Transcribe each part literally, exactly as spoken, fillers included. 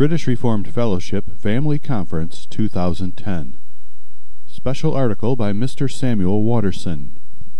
British Reformed Fellowship Family Conference two thousand ten. Special article by Mister Samuel Watterson.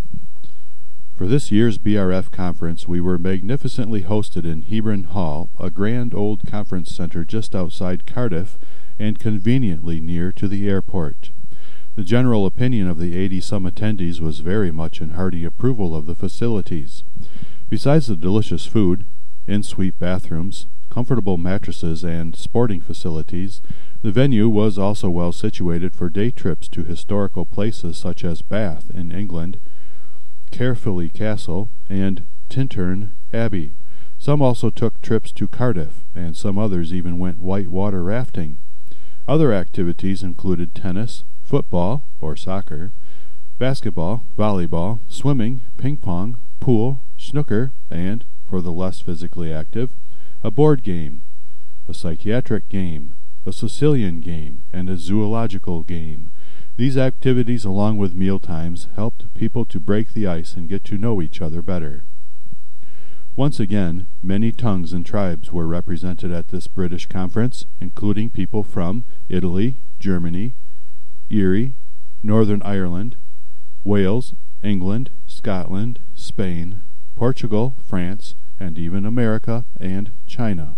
For this year's B R F conference, we were magnificently hosted in Hebron Hall, a grand old conference center just outside Cardiff and conveniently near to the airport. The general opinion of the eighty-some attendees was very much in hearty approval of the facilities. Besides the delicious food, in-suite bathrooms, comfortable mattresses, and sporting facilities, the venue was also well situated for day trips to historical places such as Bath in England, Caerphilly Castle, and Tintern Abbey. Some also took trips to Cardiff, and some others even went whitewater rafting. Other activities included tennis, football, or soccer, basketball, volleyball, swimming, ping-pong, pool, snooker, and, for the less physically active, a board game, a psychiatric game, a Sicilian game, and a zoological game. These activities, along with meal times, helped people to break the ice and get to know each other better. Once again, many tongues and tribes were represented at this British conference, including people from Italy, Germany, Erie, Northern Ireland, Wales, England, Scotland, Spain, Portugal, France, and even America and China.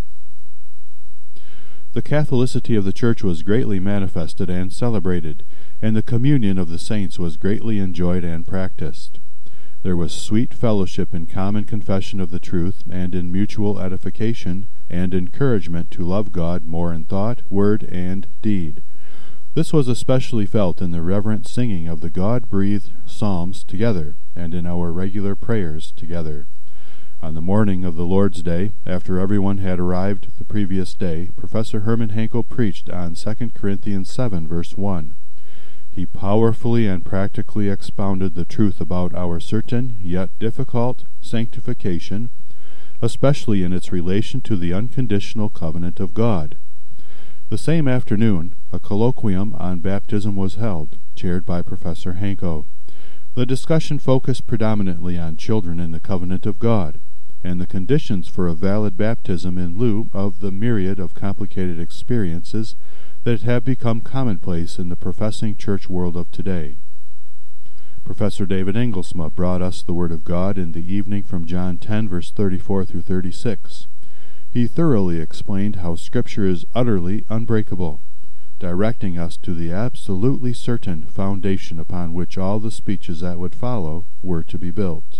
The Catholicity of the Church was greatly manifested and celebrated, and the communion of the saints was greatly enjoyed and practiced. There was sweet fellowship in common confession of the truth, and in mutual edification and encouragement to love God more in thought, word, and deed. This was especially felt in the reverent singing of the God-breathed psalms together, and in our regular prayers together. On the morning of the Lord's Day, after everyone had arrived the previous day, Professor Herman Hankel preached on Second Corinthians seven, verse one. He powerfully and practically expounded the truth about our certain, yet difficult, sanctification, especially in its relation to the unconditional covenant of God. The same afternoon, a colloquium on baptism was held, chaired by Professor Hanko. The discussion focused predominantly on children in the covenant of God, and the conditions for a valid baptism in lieu of the myriad of complicated experiences that have become commonplace in the professing church world of today. Professor David Engelsma brought us the Word of God in the evening from John ten, verse thirty-four through thirty-six. He thoroughly explained how Scripture is utterly unbreakable, directing us to the absolutely certain foundation upon which all the speeches that would follow were to be built.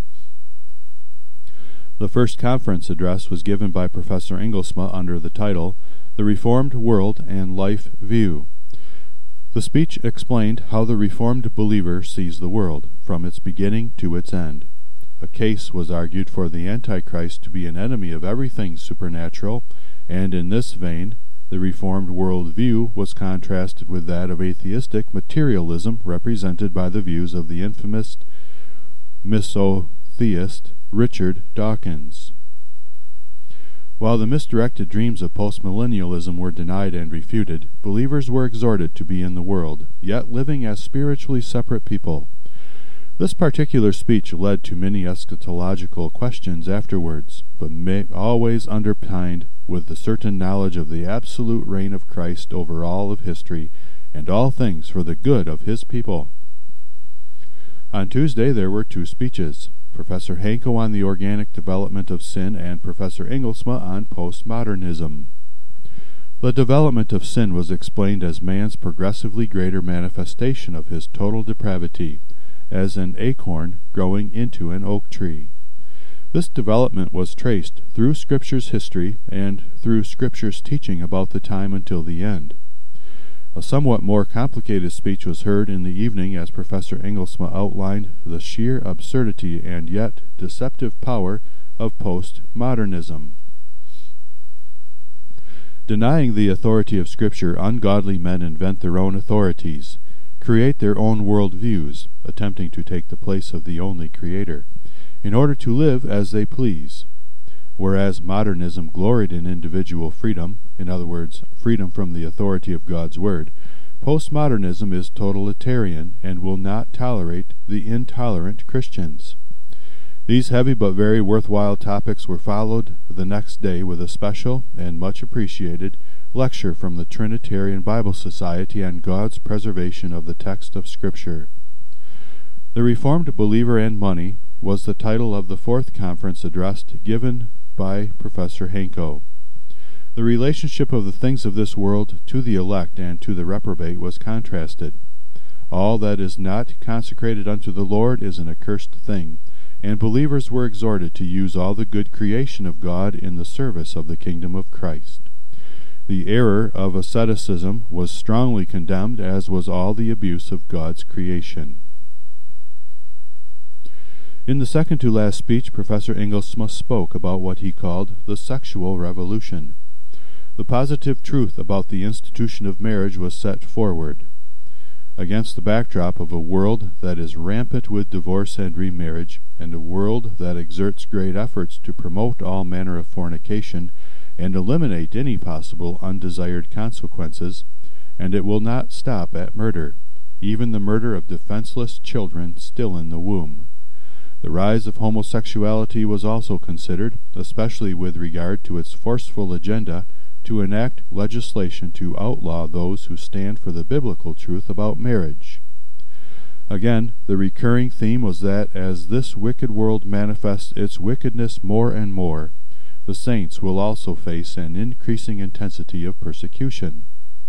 The first conference address was given by Professor Engelsma under the title, The Reformed World and Life View. The speech explained how the Reformed believer sees the world, from its beginning to its end. A case was argued for the Antichrist to be an enemy of everything supernatural, and in this vein, the Reformed world view was contrasted with that of atheistic materialism represented by the views of the infamous misotheist Richard Dawkins. While the misdirected dreams of postmillennialism were denied and refuted, believers were exhorted to be in the world, yet living as spiritually separate people. This particular speech led to many eschatological questions afterwards, but may always underpinned with the certain knowledge of the absolute reign of Christ over all of history, and all things for the good of his people. On Tuesday there were two speeches, Professor Hanko on the organic development of sin and Professor Engelsma on postmodernism. The development of sin was explained as man's progressively greater manifestation of his total depravity, as an acorn growing into an oak tree. This development was traced through Scripture's history and through Scripture's teaching about the time until the end. A somewhat more complicated speech was heard in the evening as Professor Engelsma outlined the sheer absurdity and yet deceptive power of postmodernism. Denying the authority of Scripture, ungodly men invent their own authorities, create their own world views, attempting to take the place of the only Creator, in order to live as they please. Whereas modernism gloried in individual freedom, in other words, freedom from the authority of God's Word, postmodernism is totalitarian and will not tolerate the intolerant Christians. These heavy but very worthwhile topics were followed the next day with a special and much appreciated lecture from the Trinitarian Bible Society on God's preservation of the text of Scripture. The Reformed Believer and Money was the title of the fourth conference addressed given by Professor Hanko. The relationship of the things of this world to the elect and to the reprobate was contrasted. All that is not consecrated unto the Lord is an accursed thing, and believers were exhorted to use all the good creation of God in the service of the kingdom of Christ. The error of asceticism was strongly condemned, as was all the abuse of God's creation. In the second-to-last speech, Professor Engelsma spoke about what he called the sexual revolution. The positive truth about the institution of marriage was set forward. Against the backdrop of a world that is rampant with divorce and remarriage, and a world that exerts great efforts to promote all manner of fornication and eliminate any possible undesired consequences, and it will not stop at murder, even the murder of defenseless children still in the womb. The rise of homosexuality was also considered, especially with regard to its forceful agenda to enact legislation to outlaw those who stand for the biblical truth about marriage. Again, the recurring theme was that as this wicked world manifests its wickedness more and more, the saints will also face an increasing intensity of persecution.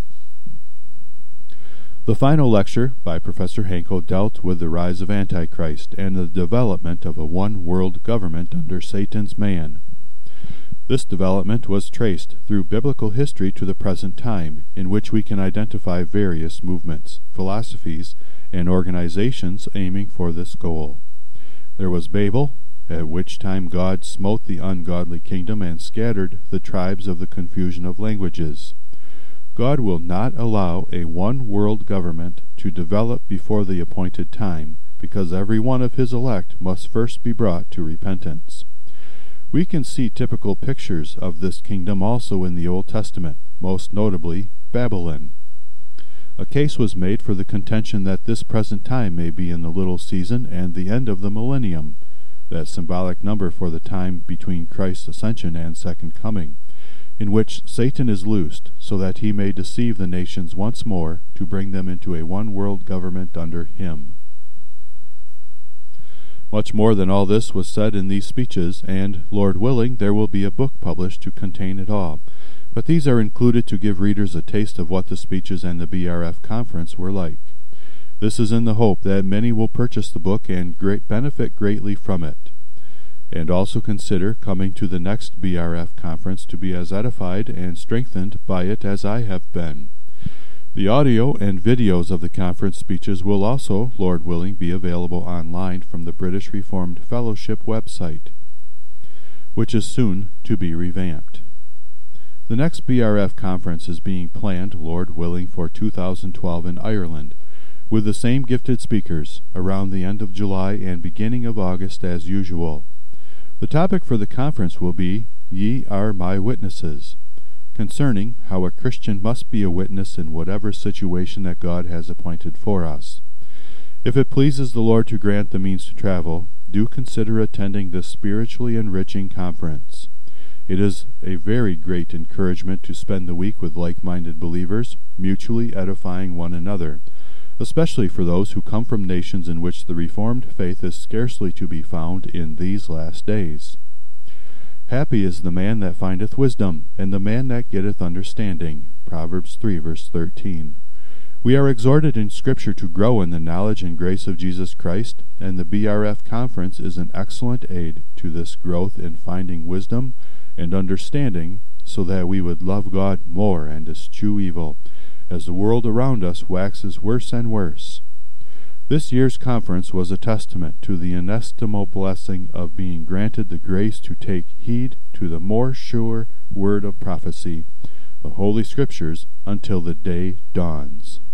The final lecture by Professor Hanko dealt with the rise of Antichrist and the development of a one-world government under Satan's man. This development was traced through biblical history to the present time, in which we can identify various movements, philosophies, and organizations aiming for this goal. There was Babel, at which time God smote the ungodly kingdom and scattered the tribes of the confusion of languages. God will not allow a one-world government to develop before the appointed time, because every one of his elect must first be brought to repentance. We can see typical pictures of this kingdom also in the Old Testament, most notably Babylon. A case was made for the contention that this present time may be in the little season and the end of the millennium, that symbolic number for the time between Christ's ascension and second coming, in which Satan is loosed, so that he may deceive the nations once more to bring them into a one-world government under him. Much more than all this was said in these speeches, and, Lord willing, there will be a book published to contain it all. But these are included to give readers a taste of what the speeches and the B R F conference were like. This is in the hope that many will purchase the book and great benefit greatly from it, and also consider coming to the next B R F conference to be as edified and strengthened by it as I have been. The audio and videos of the conference speeches will also, Lord willing, be available online from the British Reformed Fellowship website, which is soon to be revamped. The next B R F conference is being planned, Lord willing, for two thousand twelve in Ireland, with the same gifted speakers, around the end of July and beginning of August as usual. The topic for the conference will be, Ye are my witnesses, concerning how a Christian must be a witness in whatever situation that God has appointed for us. If it pleases the Lord to grant the means to travel, do consider attending this spiritually enriching conference. It is a very great encouragement to spend the week with like-minded believers, mutually edifying one another, especially for those who come from nations in which the Reformed faith is scarcely to be found in these last days. Happy is the man that findeth wisdom, and the man that getteth understanding. Proverbs three, verse thirteen. We are exhorted in Scripture to grow in the knowledge and grace of Jesus Christ, and the B R F conference is an excellent aid to this growth in finding wisdom and understanding, so that we would love God more and eschew evil, as the world around us waxes worse and worse. This year's conference was a testament to the inestimable blessing of being granted the grace to take heed to the more sure word of prophecy, the Holy Scriptures, until the day dawns.